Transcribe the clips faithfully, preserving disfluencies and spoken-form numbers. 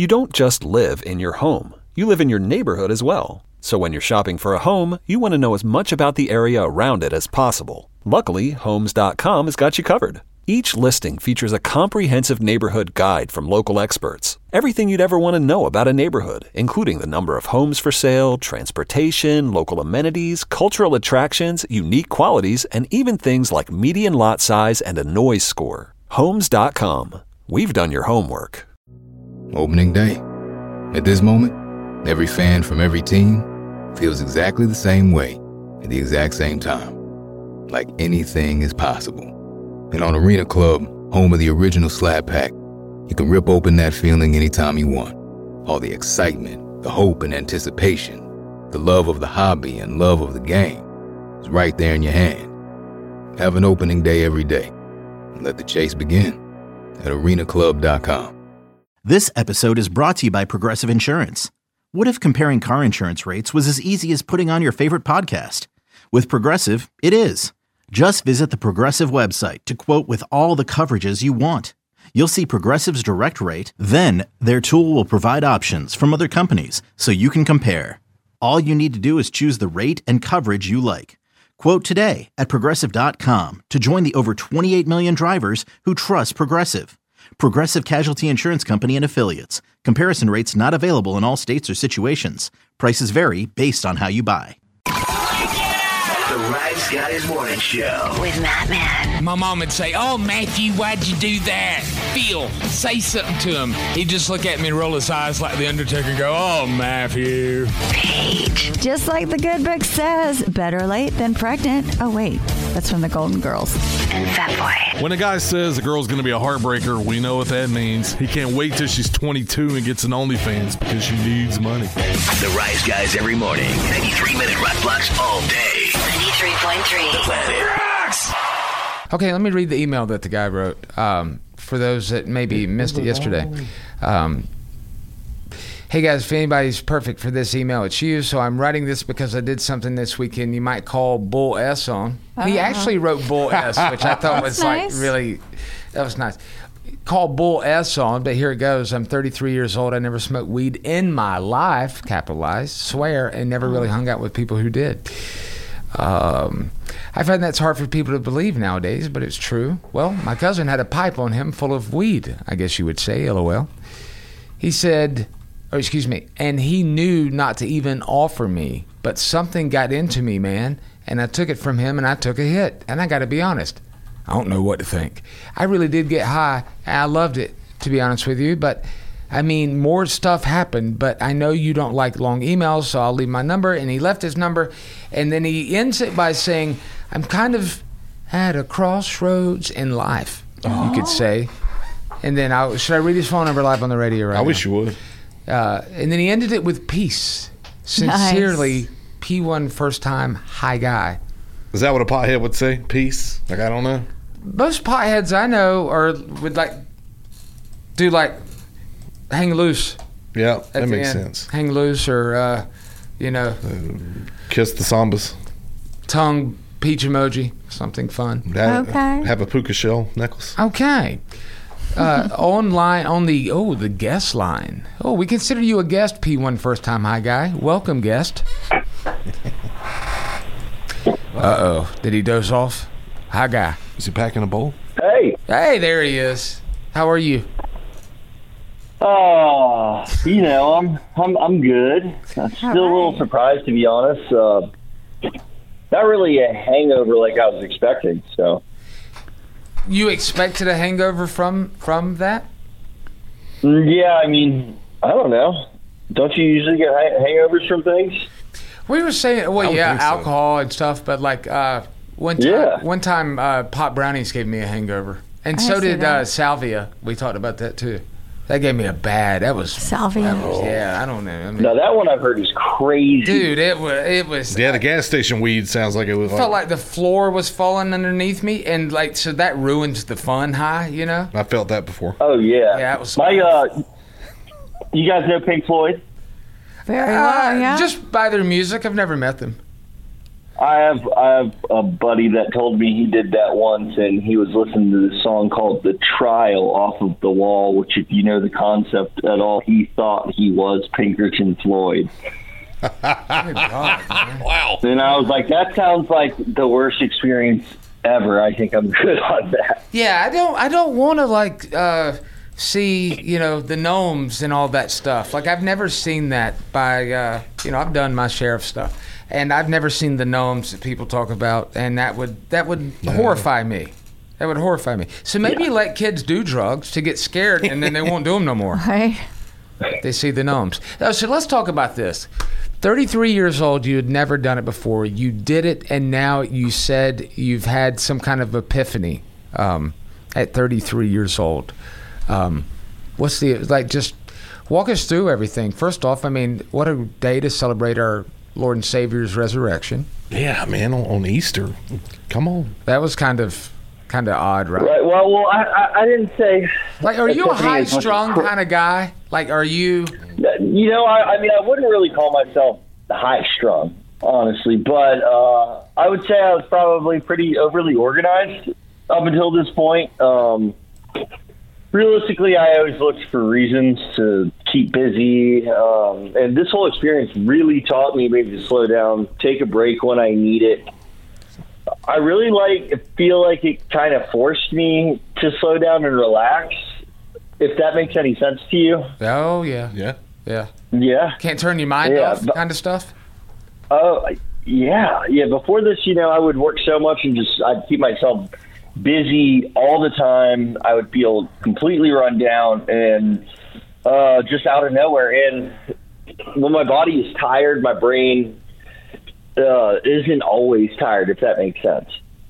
You don't just live in your home. You live in your neighborhood as well. So when you're shopping for a home, you want to know as much about the area around it as possible. Luckily, Homes dot com has got you covered. Each listing features a comprehensive neighborhood guide from local experts. Everything you'd ever want to know about a neighborhood, including the number of homes for sale, transportation, local amenities, cultural attractions, unique qualities, and even things like median lot size and a noise score. Homes dot com. We've done your homework. Opening day. At this moment, every fan from every team feels exactly the same way at the exact same time. Like anything is possible. And on Arena Club, home of the original Slab Pack, you can rip open that feeling anytime you want. All the excitement, the hope and anticipation, the love of the hobby and love of the game is right there in your hand. Have an opening day every day. And let the chase begin at arena club dot com. This episode is brought to you by Progressive Insurance. What if comparing car insurance rates was as easy as putting on your favorite podcast? With Progressive, it is. Just visit the Progressive website to quote with all the coverages you want. You'll see Progressive's direct rate, then their tool will provide options from other companies so you can compare. All you need to do is choose the rate and coverage you like. Quote today at progressive dot com to join the over twenty-eight million drivers who trust Progressive. Progressive Casualty Insurance Company and Affiliates. Comparison rates not available in all states or situations. Prices vary based on how you buy. The Rise Guys Morning Show with Matt Man. My mom would say, "Oh, Matthew, why'd you do that? Phil, say something to him." He'd just look at me and roll his eyes like the Undertaker and go, "Oh, Matthew." Paige. Just like the good book says, better late than pregnant. Oh, wait, that's from the Golden Girls. And Fat Boy. When a guy says a girl's going to be a heartbreaker, we know what that means. He can't wait till she's twenty-two and gets an OnlyFans because she needs money. The Rise Guys every morning. ninety-three minute rock blocks all day. ninety-three point three. The Planet Rocks. Okay, let me read the email that the guy wrote. Um, for those that maybe missed it yesterday. Um, hey guys, if anybody's perfect for this email, it's you. So I'm writing this because I did something this weekend you might call Bull S on. Uh-huh. He actually wrote Bull S, which I thought was nice. like really, that was nice. Call Bull S on, but here it goes. I'm thirty-three years old. I never smoked weed in my life, capitalized, swear, and never really hung out with people who did. Um, I find that's hard for people to believe nowadays, but it's true. Well, my cousin had a pipe on him full of weed, I guess you would say, LOL. He said, or excuse me, and he knew not to even offer me, but something got into me, man, and I took it from him and I took a hit. And I got to be honest, I don't know what to think. I really did get high, and I loved it, to be honest with you, but I mean, more stuff happened, but I know you don't like long emails, so I'll leave my number. And he left his number, and then he ends it by saying, I'm kind of at a crossroads in life, oh. you could say. And then, I, should I read his phone number live on the radio right I now? wish you would. Uh, and then he ended it with peace. Sincerely, Nice. P one first time, hi guy. Is that what a pothead would say? Peace? Like, I don't know. Most potheads I know are would like, do like, hang loose. Yeah, At that the makes end. sense. Hang loose or, uh, you know. Uh, kiss the sambas. Tongue peach emoji. Something fun. Have, Okay. Have a puka shell necklace. Okay. Uh, online, on the, oh, the guest line. Oh, we consider you a guest, P one first time hi guy. Welcome, guest. Uh-oh. Did he doze off? Hi guy. Is he packing a bowl? Hey. Hey, there he is. How are you? Oh, you know, I'm I'm I'm good. I'm still All a little right. surprised, to be honest. Uh, not really a hangover like I was expecting. So, You expected a hangover from from that? Mm, yeah, I mean, I don't know. Don't you usually get hang- hangovers from things? We were saying, I well, would yeah, think so. alcohol and stuff, but like uh, one time, Yeah. one time, uh, pot brownies gave me a hangover, and I so see did that. uh, salvia. We talked about that too. That gave me a bad. That was Salvia. that was- yeah, I don't know. I mean, Now that one I've heard is crazy. dude, it was it was. Yeah, the gas station weed sounds like it was I felt like the floor was falling underneath me, and like so that ruins the fun high, you know. I felt that before. Oh yeah. Yeah, it was- My uh, you guys know Pink Floyd? Very Uh, well, yeah. Just by their music, I've never met them. I have I have a buddy that told me he did that once, and he was listening to this song called "The Trial" off of The Wall, which, if you know the concept at all, he thought he was Pinkerton Floyd. God, Wow. And I was like, that sounds like the worst experience ever. I think I'm good on that. Yeah, I don't. I don't want to like uh, see, you know, the gnomes and all that stuff. Like I've never seen that by, uh, you know, I've done my share of stuff, and I've never seen the gnomes that people talk about, and that would that would horrify me. That would horrify me. So maybe Yeah. let kids do drugs to get scared, and then they won't do them no more. Right? They see the gnomes. Oh, so let's talk about this. thirty-three years old, you had never done it before. You did it, and now you said you've had some kind of epiphany um, at thirty-three years old. Um, what's the, like, just walk us through everything. First off, I mean, what a day to celebrate our Lord and Savior's resurrection. Yeah, man, on, on Easter. Come on. That was kind of kind of odd, right? Right. Well, well, I, I, I didn't say. Like, are you a Epiphany as much as high-strung cr- kind of guy? Like, are you... You know, I, I mean, I wouldn't really call myself high strung, honestly, but uh, I would say I was probably pretty overly organized up until this point. Um, realistically, I always looked for reasons to keep busy, um, and this whole experience really taught me maybe to slow down, take a break when I need it. I really like feel like it kind of forced me to slow down and relax, if that makes any sense to you. Oh, yeah. Yeah. Yeah. Yeah. Can't turn your mind Yeah, off but- kind of stuff? Oh, yeah. Yeah, before this, you know, I would work so much and just, I'd keep myself busy all the time. I would feel completely run down and uh, just out of nowhere. And when my body is tired, my brain uh, isn't always tired, if that makes sense.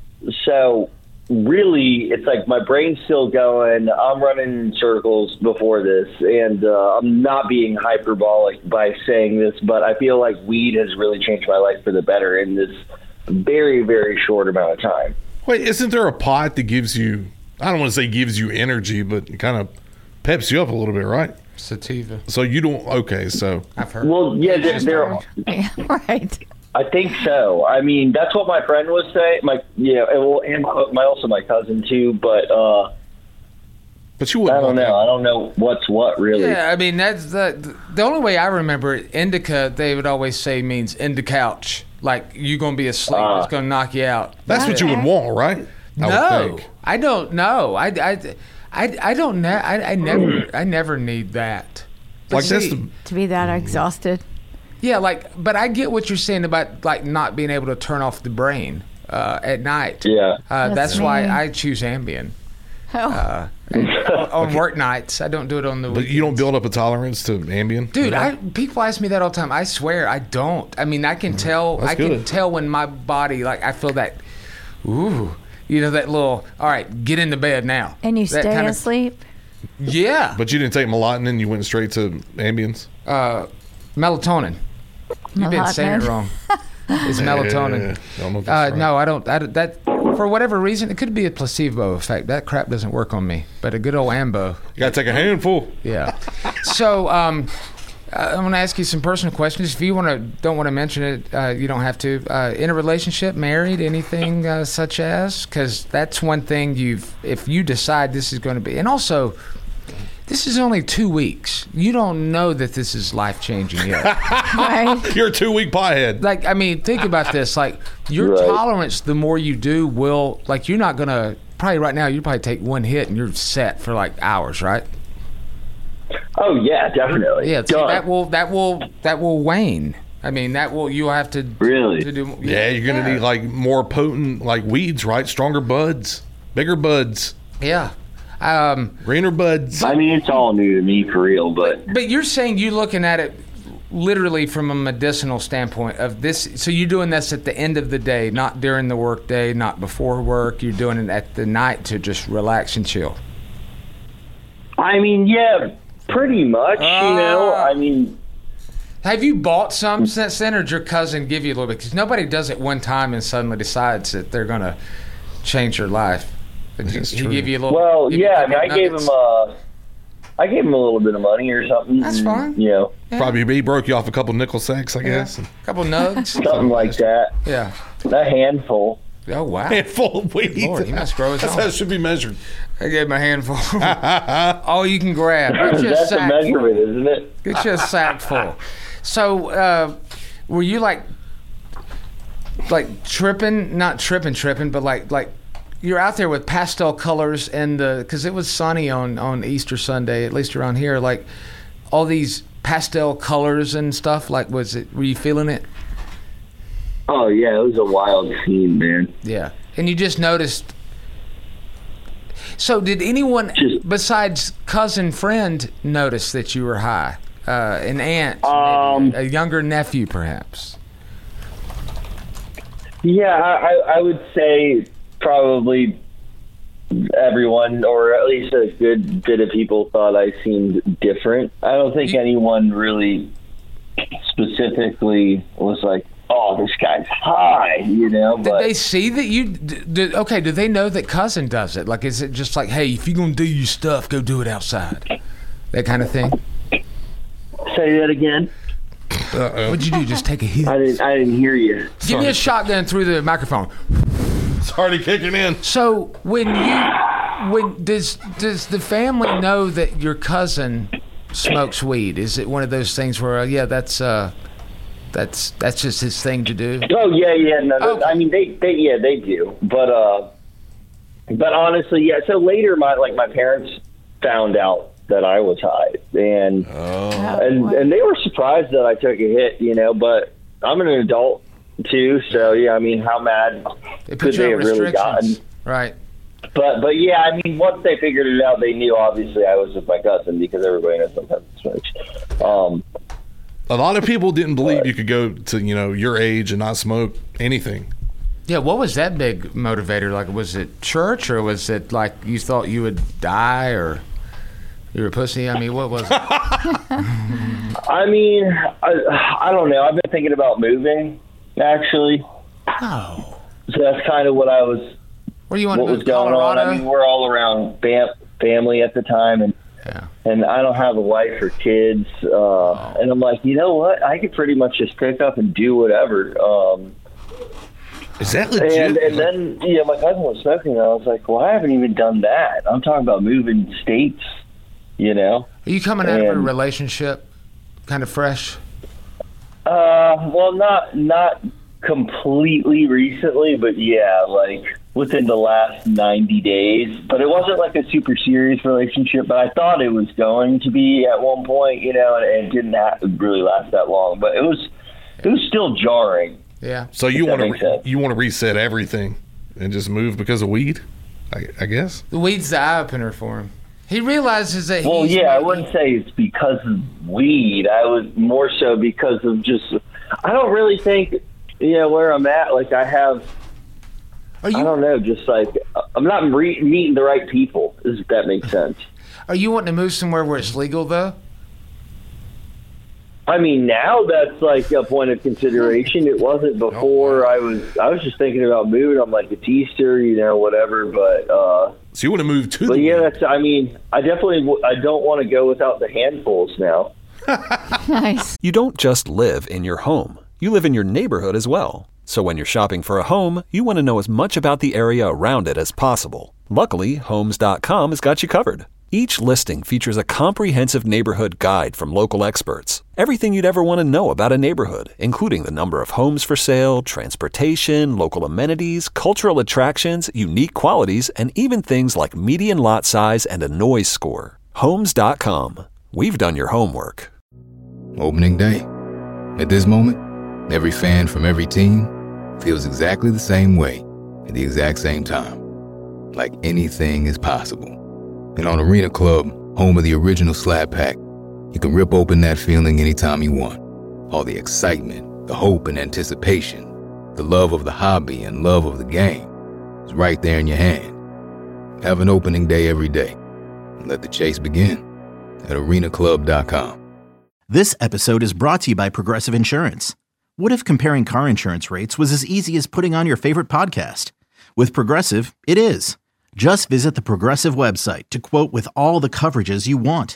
So really, it's like my brain's still going. I'm running in circles before this, and uh, I'm not being hyperbolic by saying this, but I feel like weed has really changed my life for the better in this very, very short amount of time. Wait, isn't there a pot that gives you, I don't want to say gives you energy, but it kind of peps you up a little bit, right? Sativa. So you don't, okay, so. I've heard. Well, yeah, there, there Yeah, right. I think so. I mean, that's what my friend was saying. My, you know, and, well, and my, my also my cousin too. But uh, But you I wouldn't don't want know. that. I don't know what's what really. Yeah, I mean, that's the the only way I remember it. Indica, they would always say, means in the couch. Like, you're going to be asleep. Ah. It's going to knock you out. That's what you would want, right? I would No, think. I don't know. I, I, I, I don't know. I, I never I never need that. But Like, that's see, the, To be that exhausted. Yeah, like, but I get what you're saying about, like, not being able to turn off the brain uh, at night. Yeah. Uh, that's That's why me. I choose Ambien. Oh. Uh, and on on work nights. I don't do it on the but weekends. you don't build up a tolerance to Ambien? Dude, at I all? people ask me that all the time. I swear I don't. I mean, I can tell. That's I can good. tell when my body, like, I feel that. Ooh, you know, that little. All right, get into bed now. And you That stay kind of- asleep? Yeah. But you didn't take melatonin, you went straight to Ambiens? Uh, melatonin. You've been saying it Melatonin. wrong. It's melatonin. Yeah, don't know if Uh, that's right. No, I don't. I, don't- that for whatever reason, it could be a placebo effect. That crap doesn't work on me. But a good old Ambo. You got to take a handful. Yeah. So um, uh, I'm going to ask you some personal questions. If you want to, don't want to mention it, uh, you don't have to. Uh, in a relationship, married, anything uh, such as, because that's one thing you've. If you decide this is going to be, and also, this is only two weeks. You don't know that this is life changing yet. Right? You're a two-week pothead. Like, I mean, think about this. Like, your Right. tolerance, the more you do, will, like, you're not going to, probably right now, you probably take one hit and you're set for, like, hours, right? Oh yeah, definitely. Yeah, see, Done. that will, that will, that will wane. I mean, that will, you'll have to. Really? To do, Yeah, you're going to yeah. need, like, more potent, like, weeds, right? Stronger buds, bigger buds, Yeah. Um, greener buds. I mean, it's all new to me for real, but but you're saying you're looking at it literally from a medicinal standpoint of this. So you're doing this at the end of the day, not during the work day, not before work. You're doing it at the night to just relax and chill. I mean, yeah, pretty much. you know, Ah. I mean, Have you bought some since then, or did your cousin give you a little bit? Because nobody does it one time and suddenly decides that they're going to change your life. Did you, That's he true. give you a little? well, give you a yeah. I couple mean, I gave nuggets? him a. I gave him a little bit of money or something. That's and, fine. You know, Yeah. Probably he broke you off a couple nickel sacks, I guess. Yeah. A couple nugs. something like that. Yeah. A handful. Oh, wow. Handful of weed. Lord, he must grow his That's own. how it should be measured. I gave him a handful. All you can grab. Get you a That's a sack measurement, full. isn't it? Get you a sack full. So, uh, were you like, like tripping? Not tripping, tripping, but like, like you're out there with pastel colors and the because it was sunny on on Easter Sunday, at least around here. Like all these pastel colors and stuff. Like, was it? Were you feeling it? Oh yeah, it was a wild scene, man. Yeah, and you just noticed. So, did anyone Just- besides cousin friend notice that you were high? Uh, an aunt, Um, maybe, a younger nephew, perhaps. Yeah, I, I I would say probably everyone, or at least a good bit of people, thought I seemed different. I don't think anyone really specifically was like, "Oh, this guy's high," you know. Did But they see that you? Did, okay, do they know that cousin does it? Like, is it just like, hey, if you're gonna do your stuff, go do it outside, that kind of thing? say that again. Uh-oh. What'd you do? Just take a hit? I didn't. I didn't hear you. Give me a shotgun through the microphone. It's already kicking in. So when you, when does does the family know that your cousin smokes weed? Is it one of those things where, uh, yeah, that's uh, that's that's just his thing to do? Oh yeah, yeah. No, no, Okay. I mean they, they, yeah, they do. But uh, but honestly, yeah. So later, my like my parents found out that I was high, and and and they were surprised that I took a hit, you know. But I'm an adult too, so yeah. I mean, how mad They could put you they on have really restrictions, gotten? right? But but yeah, I mean, once they figured it out, they knew obviously I was with my cousin because everybody knows sometimes smokes. Um, A lot of people didn't believe you could go to, you know, your age and not smoke anything. Yeah, what was that big motivator? Like, was it church, or was it like you thought you would die, or you were a pussy? I mean, what was it? I mean, I, I don't know. I've been thinking about moving, actually. Oh. So that's kind of what I was. Where do you want What to was move? going Colorado? on? I mean, we're all around fam- family at the time, and Yeah. and I don't have a wife or kids. Uh, Oh. And I'm like, you know what? I could pretty much just pick up and do whatever. Um, Is that legit? and and then you know, my cousin was smoking, and I was like, well, I haven't even done that. I'm talking about moving states. You know. Are you coming out of a And- relationship kind of fresh? Uh, well, not not completely recently, but yeah, like within the last ninety days. But it wasn't like a super serious relationship, but I thought it was going to be at one point, you know, and, and it didn't have, really last that long. But it was it was still jarring. Yeah. So you If that want makes to sense. you want to reset everything and just move because of weed? I, I guess. The weed's the eye opener for him. He realizes that Well, he's yeah, I wouldn't say it's because of weed. I was more so because of just, I don't really think, you know, where I'm at, like I have, Are you I don't know, just like, I'm not re- meeting the right people, if that makes sense. are you wanting to move somewhere where it's legal though? I mean, now that's like a point of consideration. It wasn't before. I was I was just thinking about moving. I'm like, it's Easter, you know, whatever. But uh, So you want to move to but the yeah, weed. that's. I mean, I definitely w- I don't want to go without the handfuls now. Nice. You don't just live in your home, you live in your neighborhood as well. So when you're shopping for a home, you want to know as much about the area around it as possible. Luckily, Homes dot com has got you covered. Each listing features a comprehensive neighborhood guide from local experts. Everything you'd ever want to know about a neighborhood, including the number of homes for sale, transportation, local amenities, cultural attractions, unique qualities, and even things like median lot size and a noise score. Homes dot com. We've done your homework. Opening day. At this moment, every fan from every team feels exactly the same way at the exact same time. Like anything is possible. And on Arena Club, home of the original Slab Pack, you can rip open that feeling anytime you want. All the excitement, the hope and anticipation, the love of the hobby and love of the game is right there in your hand. Have an opening day every day. And let the chase begin at arena club dot com. This episode is brought to you by Progressive Insurance. What if comparing car insurance rates was as easy as putting on your favorite podcast? With Progressive, it is. Just visit the Progressive website to quote with all the coverages you want.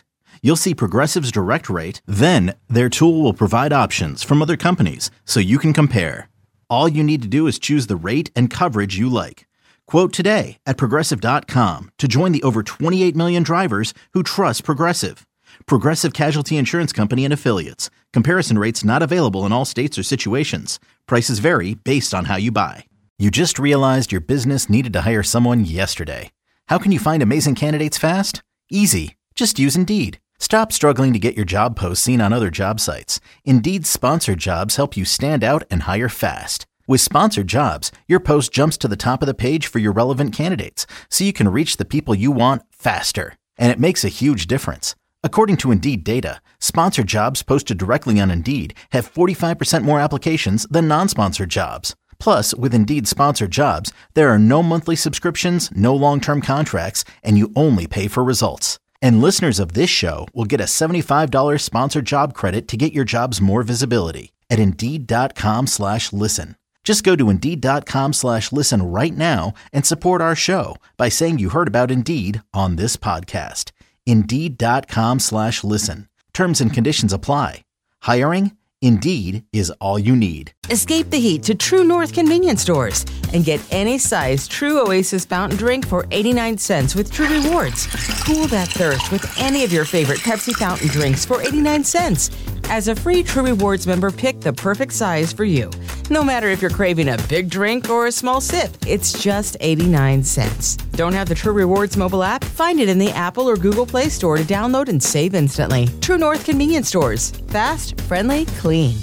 you'll see Progressive's direct rate, then their tool will provide options from other companies so you can compare. All you need to do is choose the rate and coverage you like. Quote today at Progressive dot com to join the over twenty-eight million drivers who trust Progressive. Progressive Casualty Insurance Company and Affiliates. Comparison rates not available in all states or situations. Prices vary based on how you buy. You just realized your business needed to hire someone yesterday. How can you find amazing candidates fast? Easy. Just use Indeed. Stop struggling to get your job posts seen on other job sites. Indeed's sponsored jobs help you stand out and hire fast. With sponsored jobs, your post jumps to the top of the page for your relevant candidates, so you can reach the people you want faster. And it makes a huge difference. According to Indeed data, sponsored jobs posted directly on Indeed have forty-five percent more applications than non-sponsored jobs. Plus, with Indeed sponsored jobs, there are no monthly subscriptions, no long-term contracts, and you only pay for results. And listeners of this show will get a seventy-five dollars sponsored job credit to get your jobs more visibility at Indeed.com slash listen. Just go to Indeed.com slash listen right now and support our show by saying you heard about Indeed on this podcast. Indeed.com slash listen. Terms and conditions apply. Hiring? Indeed is all you need. Escape the heat to True North convenience stores and get any size True Oasis fountain drink for eighty-nine cents with True Rewards. Cool that thirst with any of your favorite Pepsi fountain drinks for eighty-nine cents. As a free True Rewards member, pick the perfect size for you. No matter if you're craving a big drink or a small sip, it's just eighty-nine cents. Don't have the True Rewards mobile app? Find it in the Apple or Google Play Store to download and save instantly. True North convenience stores. Fast, friendly, clean.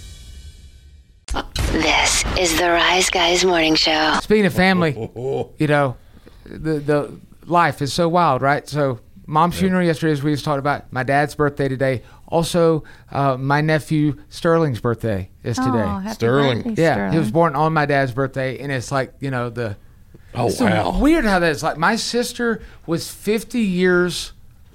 This is the Rise Guys Morning Show. Speaking of family, you know, the the life is so wild, right? So mom's funeral yesterday, as we just talked about. My dad's birthday today. Also, uh, my nephew Sterling's birthday is today. Oh, happy Sterling. birthday, Yeah, Sterling. he was born on my dad's birthday, and it's like, you know, the Oh, it's so wow. weird how that is. Like, my sister was fifty years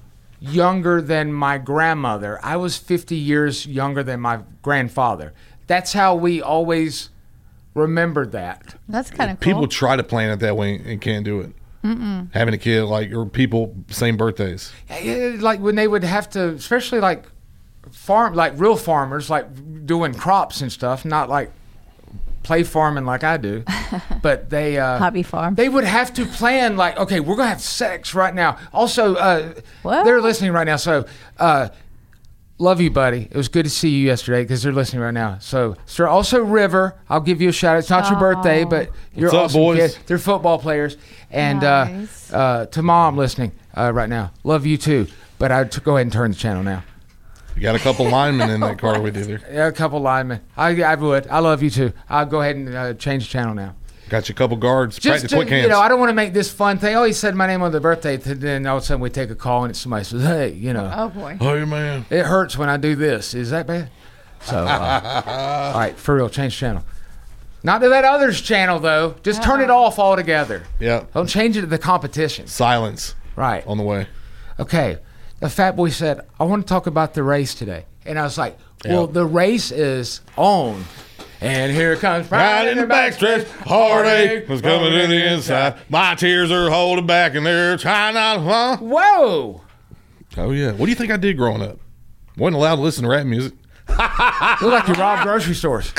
younger than my grandmother. I was fifty years younger than my grandfather. That's how we always remembered that. That's kind of cool. People try to plan it that way and can't do it. Mm-mm. Having a kid, like, or people, same birthdays. Yeah, like when they would have to, especially like farm, like real farmers, like doing crops and stuff, not like play farming like I do, but they uh, Hobby farm. They would have to plan like, okay, we're gonna have sex right now. Also, uh, What? they're listening right now, so uh, love you, buddy. It was good to see you yesterday because they're listening right now. So, sir, also River, I'll give you a shout out. It's not your Oh. birthday, but you're What's up, awesome boys? kid. They're football players, and Nice. uh, uh, to mom listening uh, right now, love you too. But I t- go ahead and turn the channel now. You got a couple linemen in that car with you there. Yeah, a couple linemen. I, I would. I love you too. I'll go ahead and uh, change the channel now. Got you a couple guards. Just Practice to, quick hands. you know, I don't want to make this fun thing. Oh, he said my name on the birthday. Then all of a sudden we take a call and it's somebody says, "Hey, you know, Oh, boy. oh, man. it hurts when I do this." Is that bad? So, uh, all right, for real, change channel. Not to that other's channel though. Just turn it off altogether. Yeah. Don't change it to the competition. Silence Right. on the way. Okay. The fat boy said, "I want to talk about the race today," and I was like, "Well, Yeah. the race is on." And here comes Right in the backstretch, heartache was coming in the inside. My tears are holding back, and they're trying not to. Huh? Whoa! Oh yeah. What do you think I did growing up? Wasn't allowed to listen to rap music. Look like you robbed grocery stores.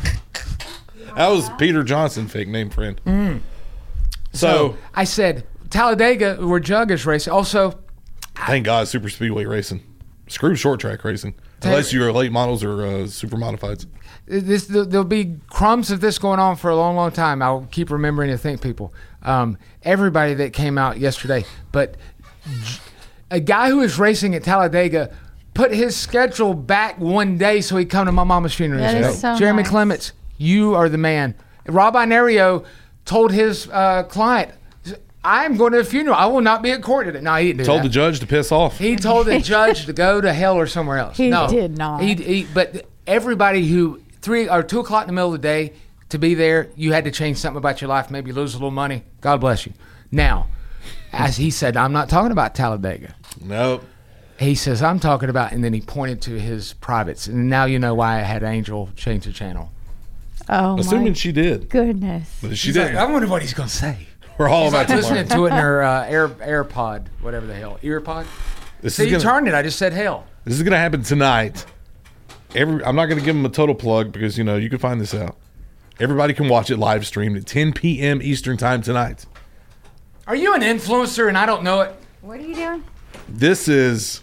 That was Peter Johnson, fake name friend. Mm. So, I said, Talladega, where Jug is racing. Also, thank God, super speedway racing. Screw short track racing, unless you're late models or uh, super modifieds. this there'll be crumbs of this going on for a long, long time. I'll keep remembering to thank people. Um, everybody that came out yesterday, but j- a guy who is racing at Talladega put his schedule back one day so he'd come to my mama's funeral. That yesterday. is so Jeremy nice. Clements, you are the man. Rob Inario told his uh, client, "I'm going to a funeral. I will not be at court today." No, he didn't do Told that. the judge to piss off. He told the judge to go to hell or somewhere else. He no, did not. He, he, but everybody who three or two o'clock in the middle of the day to be there, you had to change something about your life. Maybe lose a little money. God bless you. Now, as he said, I'm not talking about Talladega. Nope. He says, I'm talking about, and then he pointed to his privates. And now you know why I had Angel change the channel. Oh, Assuming my she did. goodness. But she She's didn't. like, I wonder what he's going to say. We're all about to Listening learn. to it in her uh, Air AirPod, whatever the hell. EarPod? This So is you gonna, turned it. I just said hell. This is going to happen tonight. Every I'm not going to give them a total plug because, you know, you can find this out. Everybody can watch it live streamed at ten p.m. Eastern time tonight. Are you an influencer and I don't know it? What are you doing? This is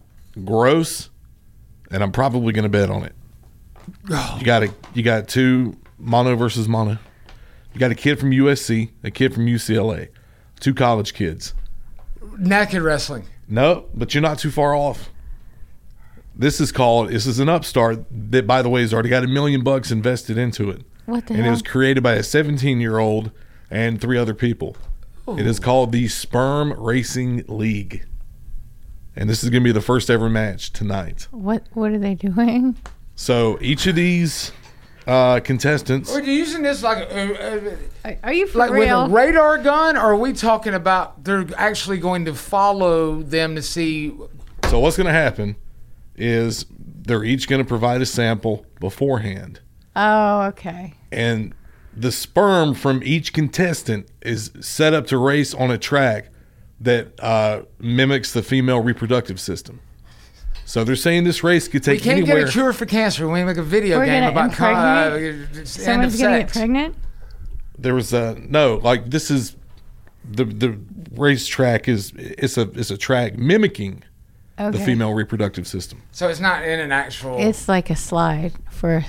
gross, and I'm probably going to bet on it. Oh. You got a, you got two mono versus mono. You got a kid from U S C, a kid from U C L A, two college kids. Naked wrestling. No, but you're not too far off. This is called, this is an upstart that, by the way, has already got a million bucks invested into it. What the and hell? it was created by a seventeen-year-old and three other people. Ooh. It is called the Sperm Racing League. And this is going to be the first ever match tonight. What What are they doing? So each of these uh, contestants. Are you using this like a, Are, are you for like real? with a radar gun, or are we talking about they're actually going to follow them to see? So what's going to happen is they're each going to provide a sample beforehand. Oh, okay. And the sperm from each contestant is set up to race on a track that uh, mimics the female reproductive system. So they're saying this race could take we can't anywhere. get a cure for cancer. We make a video We're game gonna about con- uh, impregnate? end Someone's of gonna get sex. pregnant? There was a no, like this is the the racetrack is it's a it's a track mimicking Okay. the female reproductive system. So it's not in an actual. It's like a slide for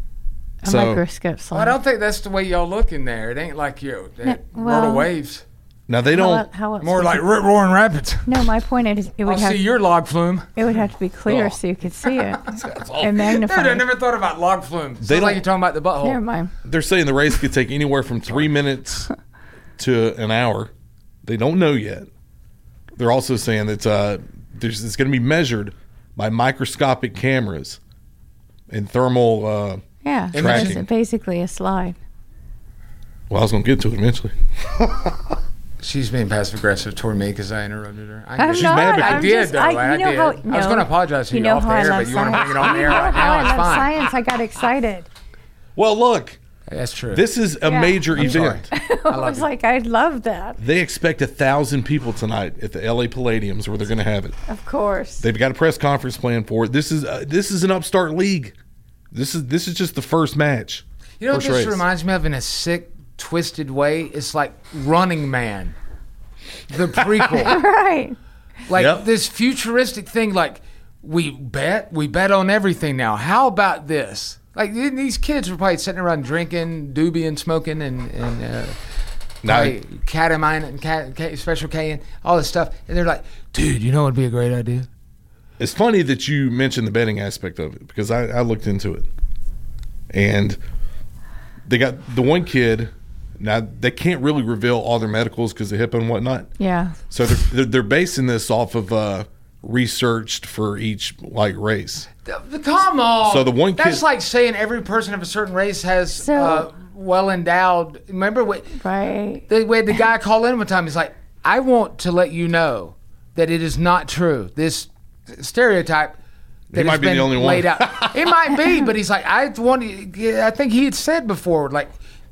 a So- microscope slide. Well, I don't think that's the way y'all look in there. It ain't like you. No, No, well- waves. Now they How don't. el- how else More would like you- rip roaring rapids. No, my point is it would I'll have see your log flume. it would have to be clear Oh. so you could see it and Dude, magnify. I never thought about log flume. Sounds They like don't- you're talking about the butthole. Never mind. They're saying the race could take anywhere from three minutes to an hour. They don't know yet. They're also saying that uh, there's, it's going to be measured by microscopic cameras and thermal. Uh, Yeah, Tracking. it's basically a slide. well, I was going to get to it eventually. She's being passive aggressive toward me because I interrupted her. I I'm She's not. mad because- I I'm did just, though. I, I, you know did. how, I was no, going to apologize to you, you know off the how I air, love but you want to science. bring it on the You air know right how now. I It's love fine. science. I got excited. Well, look, That's true. this is a Yeah. major I'm event. sorry. I was you. like, I love that. They expect a thousand people tonight at the L A Palladiums where they're going to have it. Of course. They've got a press conference planned for it. This is uh, this is an upstart league. This is this is just the first match. You know what First this race. reminds me of in a sick, twisted way? It's like Running Man, the prequel. Right. Like Yep. this futuristic thing, like we bet, we bet on everything now. How about this? Like th- these kids were probably sitting around drinking, doobie and smoking and, and uh, Now- probably catamine and cat, cat, special K and all this stuff. And they're like, dude, you know what would be a great idea? It's funny that you mentioned the betting aspect of it because I, I looked into it. And they got the one kid. Now, they can't really reveal all their medicals because of HIPAA and whatnot. Yeah. So they're, they're, they're basing this off of uh, researched for each like race. The- the- Come on. So the one kid- That's like saying every person of a certain race has So- uh, well endowed. Remember what? Right. The, we had the guy call in one time. He's like, I want to let you know that it is not true. This stereotype that might has be the been only one. laid out. It might be, but he's like, I want. I think he had said before, like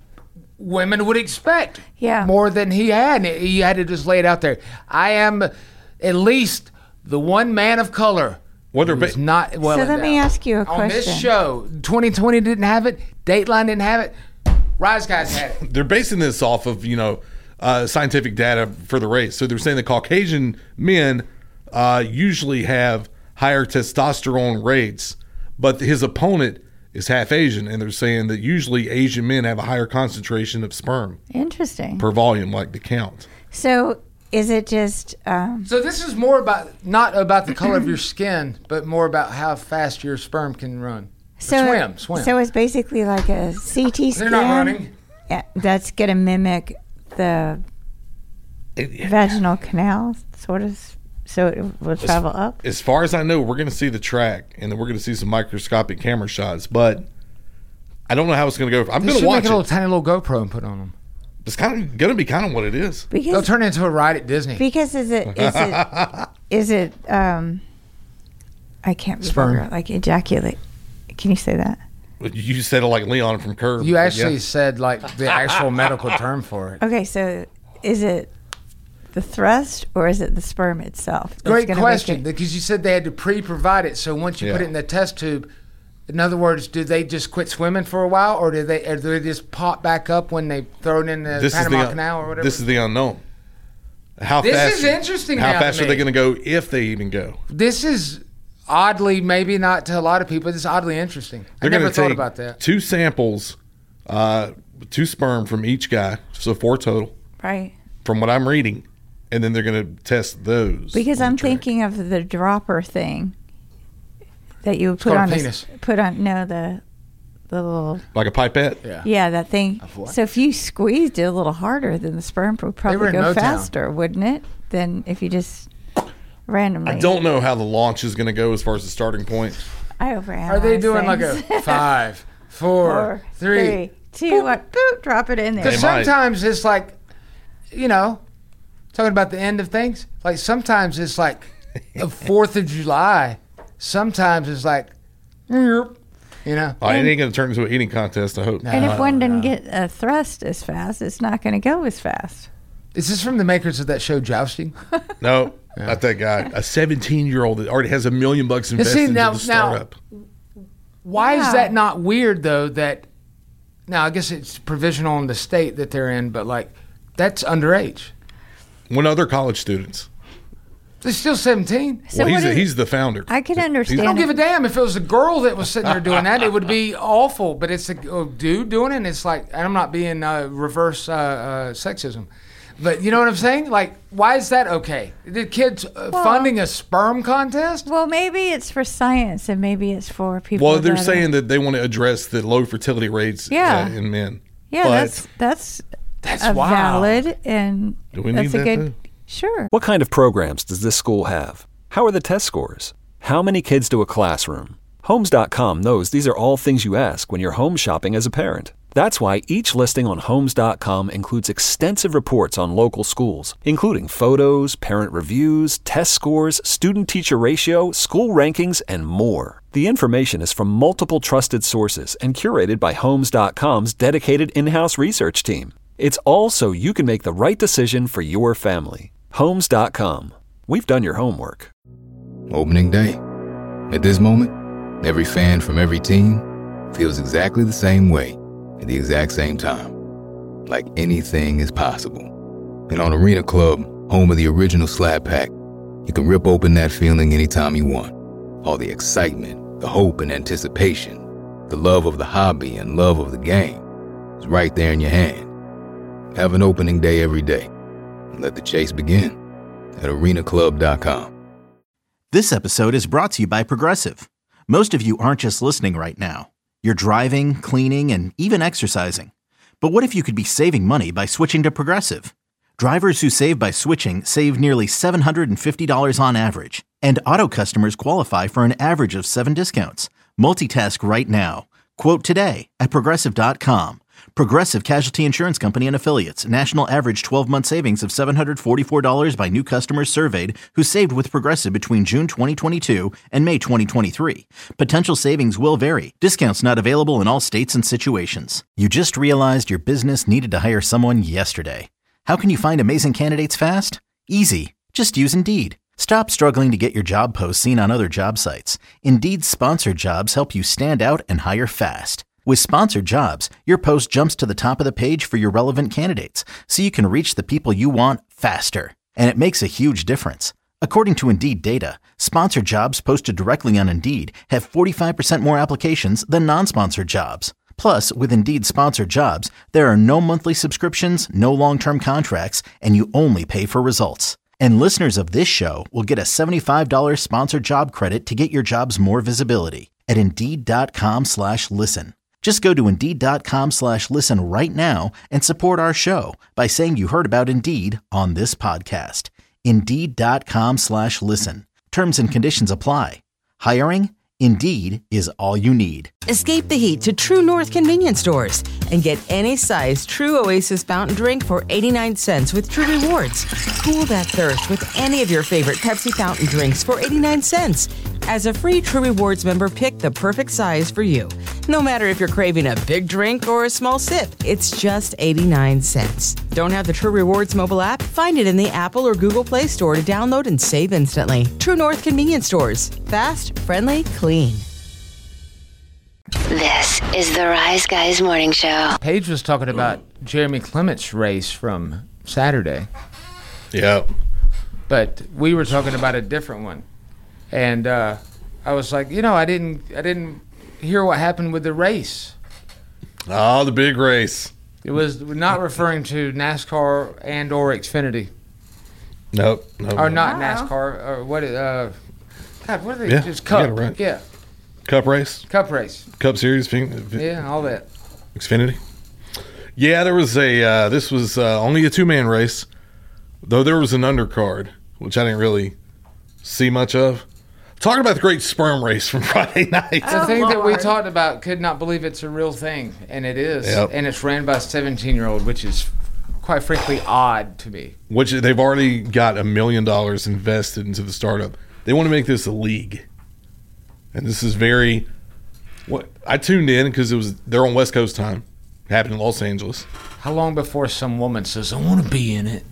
women would expect Yeah. more than he had. And he had to just lay it out there. I am at least the one man of color. What are who is ba- not well So let me endowed. ask you a On this question. show, twenty twenty didn't have it. Dateline didn't have it. Rise Guys had it. They're basing this off of, you know, uh, scientific data for the race. So they're saying the Caucasian men uh, usually have higher testosterone rates, but his opponent is half Asian, and they're saying that usually Asian men have a higher concentration of sperm Interesting. per volume, like the count. So is it just um, So this is more about not about the color of your skin, but more about how fast your sperm can run. so swim, swim. So it's basically like a C T They're scan. not running. Yeah, that's going to mimic the vaginal canal, sort of, so it will travel up. As far as I know, we're going to see the track, and then we're going to see some microscopic camera shots, but I don't know how it's going to go. I'm They going should to watch make a little it. tiny little GoPro and put on them. It's kind of going to be kind of what it is. They'll Because turn it into a ride at Disney. because is it is it is it um I can't be Sperm. vulgar, like ejaculate. Can you say that? You said it like Leon from Curb. You but actually yeah. said like the actual medical term for it. Okay, so is it the thrust or is it the sperm itself? that's Great gonna question, make it- because you said they had to pre-provide it. So once you put Yeah. it in the test tube, in other words, do they just quit swimming for a while, or do they, or do they just pop back up when they throw it in the This is Panama the Canal or whatever? this is the unknown. How This fast is interesting How now to fast are me. they going to go if they even go? This is oddly, maybe not to a lot of people, this is oddly interesting. They're I never gonna thought take about that. Two samples, uh, two sperm from each guy, so four total, Right. from what I'm reading, and then they're going to test those. Because on I'm the track. thinking of the dropper thing that you would put called a on penis. A, put on no the the little like a pipette. Yeah. yeah that thing. Of what? So if you squeezed it a little harder, then the sperm would were probably in go Motown. faster, wouldn't it? Than if you just randomly. I don't know how the launch is going to go as far as the starting point. I overanalyze Are they doing like things. a five, four, Four, three? three, two, one, boop, drop it in there. Because They might. sometimes it's like, you know, talking about the end of things, like sometimes it's like the fourth of July. Sometimes it's like, you know. Oh, it ain't going to turn into an eating contest, I hope. And if one doesn't get a thrust as fast, it's not going to go as fast. Is this from the makers of that show, Jousting? No, not that guy. A seventeen-year-old that already has a million bucks invested see, into now- the startup. Why Yeah. is that not weird, though, that, now I guess it's provisional in the state that they're in, but like, that's underage. When other college students. They're still seventeen. So well, he's, what a, is- he's the founder. I can understand. I don't give a damn if it was a girl that was sitting there doing that. It would be awful. But it's a, a dude doing it. And it's like, and I'm not being uh, reverse uh, uh, sexism, but you know what I'm saying? Like, why is that okay? The kids uh, Well- funding a sperm contest? Well, maybe it's for science, and maybe it's for people. Well, they're that are- saying that they want to address the low fertility rates Yeah. uh, in men. Yeah, But that's that's That's a wild. valid, and Do we that's need a that, good. too? Sure. What kind of programs does this school have? How are the test scores? How many kids do a classroom? Homes dot com knows these are all things you ask when you're home shopping as a parent. That's why each listing on Homes dot com includes extensive reports on local schools, including photos, parent reviews, test scores, student-teacher ratio, school rankings, and more. The information is from multiple trusted sources and curated by Homes dot com's dedicated in-house research team. It's all so you can make the right decision for your family. Homes dot com. We've done your homework. Opening day. At this moment, every fan from every team feels exactly the same way at the exact same time. Like anything is possible. And on Arena Club, home of the original Slab Pack, you can rip open that feeling anytime you want. All the excitement, the hope and anticipation, the love of the hobby and love of the game is right there in your hand. Have an opening day every day. And let the chase begin at arena club dot com. This episode is brought to you by Progressive. Most of you aren't just listening right now. You're driving, cleaning, and even exercising. But what if you could be saving money by switching to Progressive? Drivers who save by switching save nearly seven hundred fifty dollars on average. And auto customers qualify for an average of seven discounts. Multitask right now. Quote today at progressive dot com. Progressive Casualty Insurance Company and Affiliates. National average twelve-month savings of seven hundred forty-four dollars by new customers surveyed who saved with Progressive between June twenty twenty-two and May twenty twenty-three. Potential savings will vary. Discounts not available in all states and situations. You just realized your business needed to hire someone yesterday. How can you find amazing candidates fast? Easy. Just use Indeed. Stop struggling to get your job posts seen on other job sites. Indeed's sponsored jobs help you stand out and hire fast. With sponsored jobs, your post jumps to the top of the page for your relevant candidates, so you can reach the people you want faster. And it makes a huge difference. According to Indeed data, sponsored jobs posted directly on Indeed have forty-five percent more applications than non-sponsored jobs. Plus, with Indeed sponsored jobs, there are no monthly subscriptions, no long-term contracts, and you only pay for results. And listeners of this show will get a seventy-five dollars sponsored job credit to get your jobs more visibility at Indeed.com slash listen. Just go to Indeed.com slash listen right now and support our show by saying you heard about Indeed on this podcast. Indeed.com slash listen. Terms and conditions apply. Hiring? Indeed is all you need. Escape the heat to True North convenience stores and get any size True Oasis fountain drink for eighty-nine cents with True Rewards. Cool that thirst with any of your favorite Pepsi fountain drinks for eighty-nine cents. As a free True Rewards member, pick the perfect size for you. No matter if you're craving a big drink or a small sip, it's just eighty-nine cents. Don't have the True Rewards mobile app? Find it in the Apple or Google Play Store to download and save instantly. True North Convenience Stores. Fast, friendly, clean. This is the Rise Guys Morning Show. Paige was talking about Jeremy Clement's race from Saturday. Yeah. But we were talking about a different one. And uh, I was like, you know, I didn't I didn't hear what happened with the race. Oh, the big race. It was not referring to NASCAR and or Xfinity. Nope. nope Or not Wow. NASCAR. Or what? Uh, God, what are they? Yeah, Just you Cup. got it right. Yeah. Cup race. Cup race. Cup Series. Fin- Yeah, all that. Xfinity. Yeah, there was a. Uh, this was uh, only a two-man race, though there was an undercard, which I didn't really see much of. Talking about the great sperm race from Friday night. The thing that we talked about, could not believe it's a real thing, and it is. Yep. And it's ran by a seventeen-year-old, which is quite frankly odd to me. Which they've already got a million dollars invested into the startup. They want to make this a league, and this is very. What I tuned in because it was they're on West Coast time, happened in Los Angeles. How long before some woman says, "I want to be in it.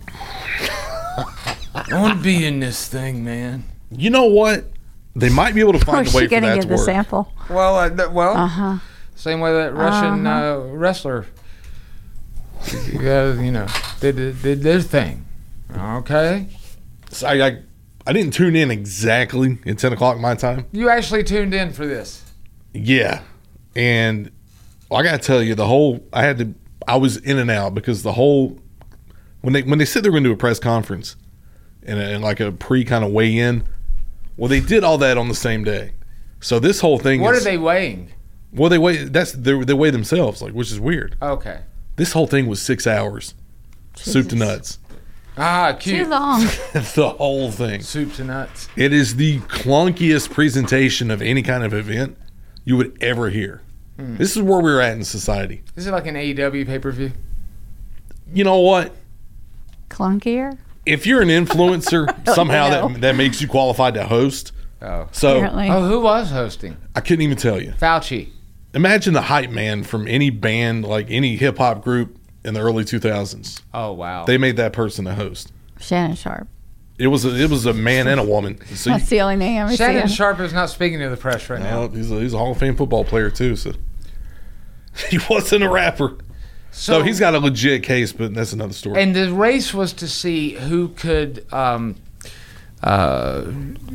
I want to be in this thing, man." You know what? They might be able to find Where's a way she for going to that get to the work. sample? Well, uh, th- well, Uh-huh. same way that Russian Uh-huh. uh, wrestler, yeah, you know, did did their thing. Okay, So I, I I didn't tune in exactly at ten o'clock my time. you actually tuned in for this. Yeah, and well, I gotta tell you, the whole I had to I was in and out because the whole when they when they said they're going to do a press conference and, and like a pre kind of weigh in, well, they did all that on the same day. So this whole thing What is, are they weighing? Well, they weigh that's they, they weigh themselves, like which is weird. Okay. This whole thing was six hours, soup to nuts, Ah, Too cute. long. the whole thing. Soup to nuts. It is the clunkiest presentation of any kind of event you would ever hear. Hmm. This is where we're at in society. Is it like an A E W pay per view? You know what? Clunkier? If you're an influencer, somehow know. that that makes you qualified to host. Oh. So Apparently. Oh, who was hosting? I couldn't even tell you. Fauci. Imagine the hype man from any band, like any hip hop group in the early two thousands. Oh wow. They made that person a host. Shannon Sharp. It was a, it was a man and a woman. So you, That's the only name I'm Shannon seeing. Sharp is not speaking to the press right now. well, he's a, he's a Hall of Fame football player too. So he wasn't a rapper. So, he's got a legit case, but that's another story. And the race was to see who could. Um, uh,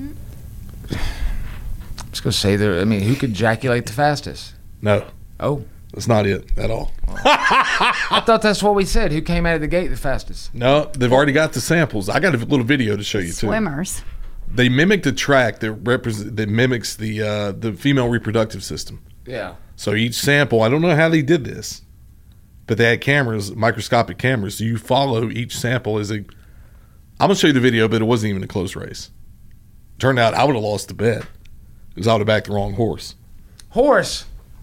I was going to say there. I mean, who could ejaculate the fastest? no, Oh, that's not it at all. I thought that's what we said. Who came out of the gate the fastest? No, they've already got the samples. I got a little video to show you too. Swimmers. They mimicked a track that represent that mimics the uh, the female reproductive system. Yeah. So each sample, I don't know how they did this, but they had cameras, microscopic cameras. So you follow each sample as a. I'm gonna show you the video, but it wasn't even a close race. Turned out I would have lost the bet because I would have backed the wrong horse. Horse.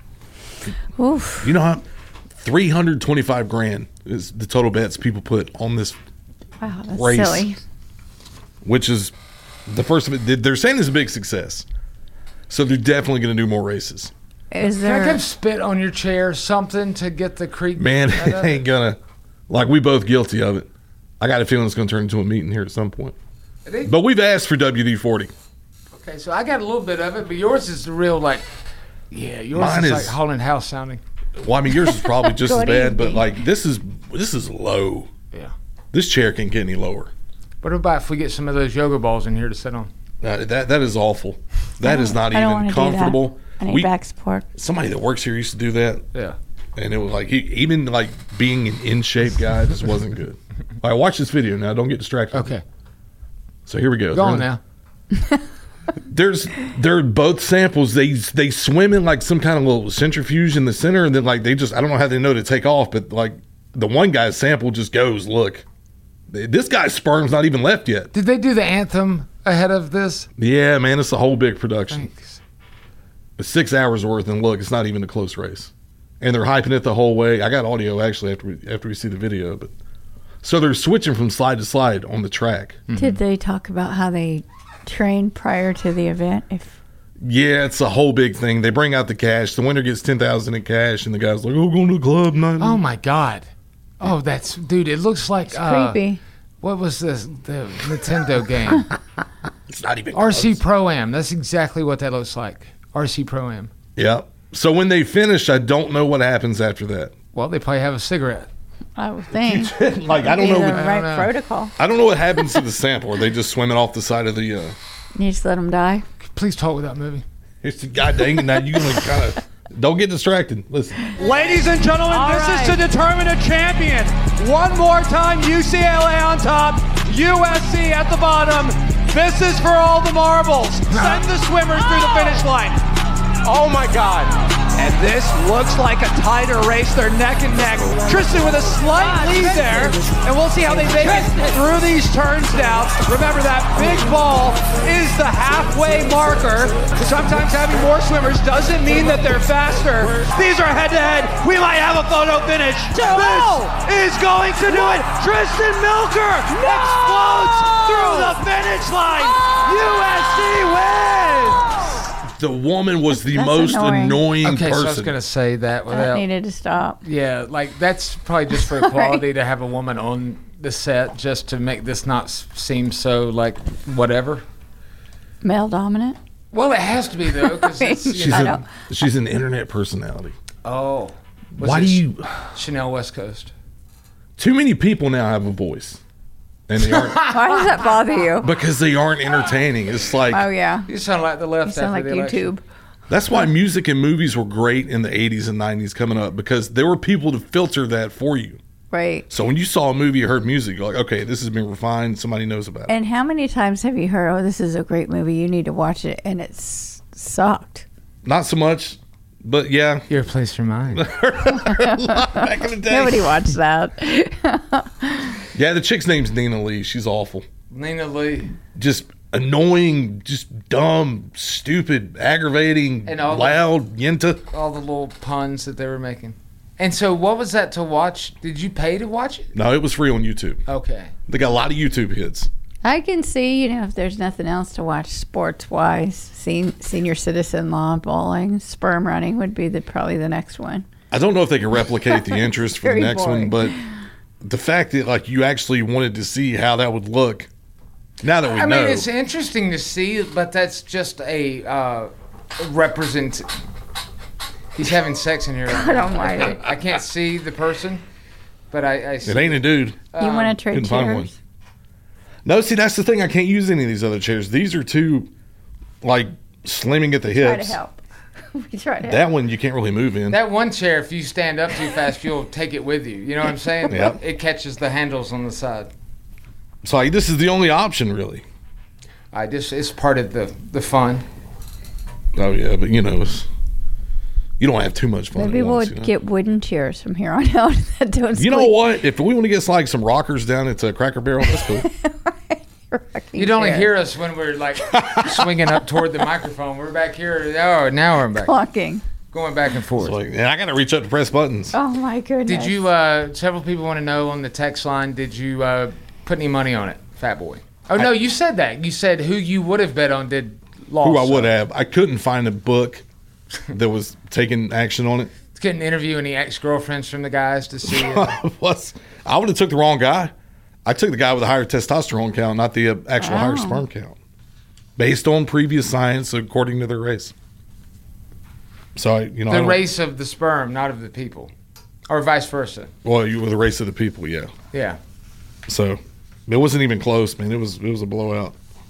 Oof. You know how three hundred twenty-five grand is the total bets people put on this, Wow, that's Race. silly. which is the first of it. They're saying it's a big success, so they're definitely going to do more races. Is Can I there? come spit on your chair? Something to get the creek. Man, out it of ain't gonna. Like we both guilty of it. I got a feeling it's going to turn into a meeting here at some point. it? But we've asked for W D forty. Okay, so I got a little bit of it, but yours is the real like. Yeah, yours Mine is, is- like Holland House sounding. Well, I mean, yours is probably just as Good bad, but evening. like this is this is low. Yeah. This chair can't get any lower. What about if we get some of those yoga balls in here to sit on? Uh, that that is awful. That is not I don't even wanna do comfortable. that. I need We- back support. Somebody that works here used to do that, Yeah. and it was like he, even like being an in shape guy just wasn't good. All right, watch this video now. Don't get distracted. Okay. So here we go. Go on They're- now. There's they're both samples. They they swim in like some kind of little centrifuge in the center, and then like they just I don't know how they know to take off, but like the one guy's sample just goes. Look, this guy's sperm's not even left yet. Did they do the anthem ahead of this? Yeah, man, it's a whole big production. Thanks. It's six hours worth, and look, it's not even a close race. And they're hyping it the whole way. I got audio actually after we after we see the video, but so they're switching from slide to slide on the track. Did they talk about how they trained prior to the event? If Yeah, it's a whole big thing. They bring out the cash. The winner gets ten thousand in cash, and the guy's like, "Oh, going to the club night." Oh my god! Oh, that's dude. It looks like It's uh, creepy. What was this? The Nintendo game? It's not even R C close. Pro Am. That's exactly what that looks like. R C Pro Am. Yeah. So when they finish, I don't know what happens after that. Well, they probably have a cigarette. I would think. Like I don't Be know. the What, right know. protocol. I don't know what happens to the sample. Are they just swimming off the side of the? Uh, You just let them die. Please talk without moving. it's the god dang it! Now you gonna kind of don't get distracted. Listen. Ladies and gentlemen, All this right. is to determine a champion. One more time, U C L A on top, U S C at the bottom. This is for all the marbles. Send the swimmers through the finish line. Oh my God. And this looks like a tighter race. They're neck and neck. Tristan with a slight lead there. And we'll see how they make it through these turns now. Remember that big ball is the halfway marker. Sometimes having more swimmers doesn't mean that they're faster. These are head to head. We might have a photo finish. This is going to do it. Tristan Milker explodes through the finish line. U S C wins. The woman was the That's most annoying. annoying, Okay, so I was person. gonna say that That without. needed to stop. Yeah, like that's probably just for equality to have a woman on the set, just to make this not s- seem so like whatever. Male dominant. Well, it has to be though, because it's you She's, know. I a, know. she's an internet personality. Oh, was Why it do you? Chanel West Coast? Too many people now have a voice, and they aren't Why does that bother you? because they aren't entertaining. It's like Oh yeah. You sound like the left You sound after like the election. YouTube. that's why music and movies were great in the eighties and nineties coming up because there were people to filter that for you. Right. So when you saw a movie or heard music, you're like, okay, this has been refined. Somebody knows about it. And how many times have you heard, "Oh, this is a great movie. You need to watch it," and it's sucked. Not so much, but yeah, Your place for mine. back in the day. Nobody watched that. Yeah, the chick's name's Nina Lee. She's awful. Nina Lee. Just annoying, just dumb, stupid, aggravating, And all the- loud, yenta. All the little puns that they were making. And so, what was that to watch? Did you pay to watch it? No, it was free on YouTube. Okay. They got a lot of YouTube hits. I can see, you know, if there's nothing else to watch sports wise, sen- senior citizen law, bowling, sperm running would be the probably the next one. I don't know if they can replicate the interest for the Very next boring. one, but the fact that like you actually wanted to see how that would look. Now that we I know, mean, it's interesting to see, but that's just a uh, represent. He's having sex in here. I don't mind it. I can't see the person, but I, I see. it ain't a dude. You want to trade couldn't find one. chairs? No, see, that's the thing. I can't use any of these other chairs. These are too, like, slimming at the Try to hips. help. We try to help. That one you can't really move in. That one chair, if you stand up too fast, you'll take it with you. You know what I'm saying? Yep. It catches the handles on the side. So like, this is the only option, really. I just it's part of the the fun. Oh yeah, but you know, it's, you don't have too much fun. Maybe at we'll once, you know? get wooden chairs from here on out that don't You know squeak. what? If we want to get like some rockers down at uh, Cracker Barrel, that's cool. Rocking You'd only chairs. hear us when we're like swinging up toward the microphone. We're back here. Oh, now we're back, Clocking. going back and forth. It's like, and I got to reach up to press buttons. Oh my goodness. Did you? Uh, several people want to know on the text line. Did you uh, put any money on it, Fat Boy? Oh no, you said that. You said who you would have bet on did lost. Who I would have. I couldn't find a book that was taking action on it. Couldn't interview any ex girlfriends from the guys to see. Uh, Plus, I would have took the wrong guy. I took the guy with a higher testosterone count, not the uh, actual higher Wow. sperm count, based on previous science according to their race. So I, you know, I the don't- race of the sperm, not of the people, or vice versa. Well, you were the race of the people, yeah. Yeah. So it wasn't even close, man. It was it was a blowout.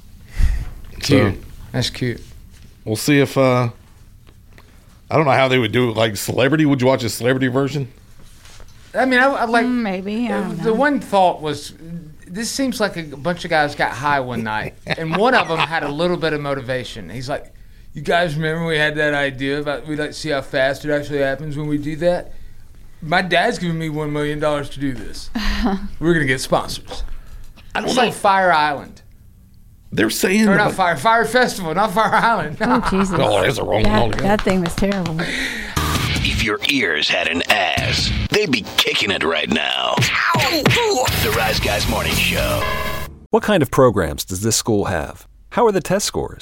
Cute. So That's cute. we'll see if uh, I don't know how they would do it. Like celebrity, would you watch a celebrity version? I mean, I, I like. Mm, maybe. I don't The know. one thought was, this seems like a bunch of guys got high one night, and one of them had a little bit of motivation. He's like, "You guys remember we had that idea about we'd like to see how fast it actually happens when we do that? My dad's giving me one million dollars to do this. We're gonna get sponsors." I don't It's know. like Fire Island, They're saying or not about- Fire Fire Festival, not Fire Island. Oh Jesus. Oh, that's a wrong one that, altogether. that thing was terrible. If your ears had an ass, they'd be kicking it right now. The Rise Guys Morning Show. What kind of programs does this school have? How are the test scores?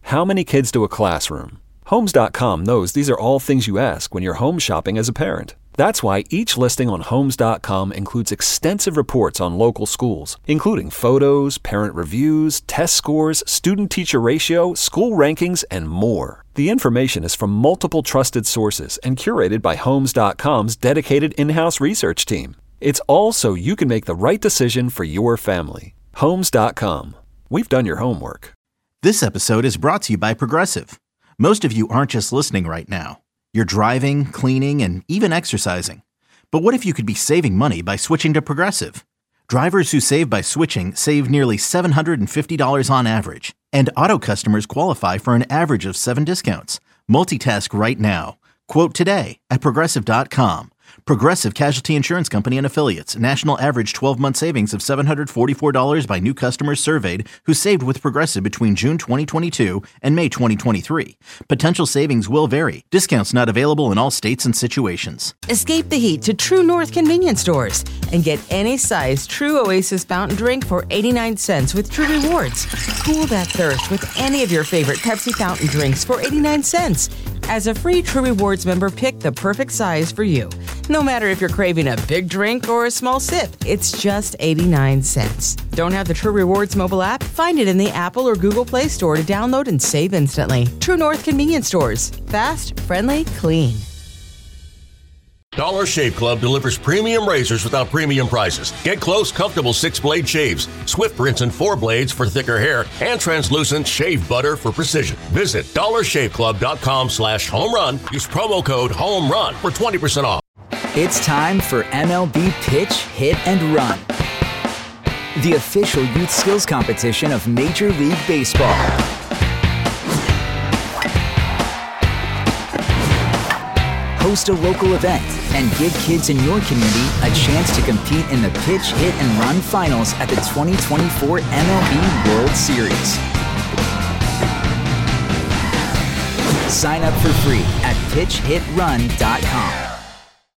How many kids to a classroom? Homes dot com knows these are all things you ask when you're home shopping as a parent. That's why each listing on Homes dot com includes extensive reports on local schools, including photos, parent reviews, test scores, student-teacher ratio, school rankings, and more. The information is from multiple trusted sources and curated by Homes dot com's dedicated in-house research team. It's all so you can make the right decision for your family. Homes dot com. We've done your homework. This episode is brought to you by Progressive. Most of you aren't just listening right now. You're driving, cleaning, and even exercising. But what if you could be saving money by switching to Progressive? Drivers who save by switching save nearly seven hundred fifty dollars on average. And auto customers qualify for an average of seven discounts. Multitask right now. Quote today at Progressive dot com. Progressive Casualty Insurance Company and Affiliates. National average twelve-month savings of seven hundred forty-four dollars by new customers surveyed who saved with Progressive between June twenty twenty-two and May twenty twenty-three. Potential savings will vary. Discounts not available in all states and situations. Escape the heat to True North convenience stores and get any size True Oasis fountain drink for eighty-nine cents with True Rewards. Cool that thirst with any of your favorite Pepsi fountain drinks for eighty-nine cents. As a free True Rewards member, pick the perfect size for you. No matter if you're craving a big drink or a small sip, it's just eighty-nine cents. Don't have the True Rewards mobile app? Find it in the Apple or Google Play Store to download and save instantly. True North convenience stores. Fast, friendly, clean. Dollar Shave Club delivers premium razors without premium prices. Get close, comfortable six-blade shaves, swift rinse and four blades for thicker hair, and translucent shave butter for precision. Visit dollar shave club dot com slash home run. Use promo code HOMERUN for twenty percent off. It's time for M L B Pitch, Hit, and Run, the official youth skills competition of Major League Baseball. Host a local event and give kids in your community a chance to compete in the Pitch, Hit, and Run finals at the twenty twenty-four M L B World Series. Sign up for free at pitch hit run dot com.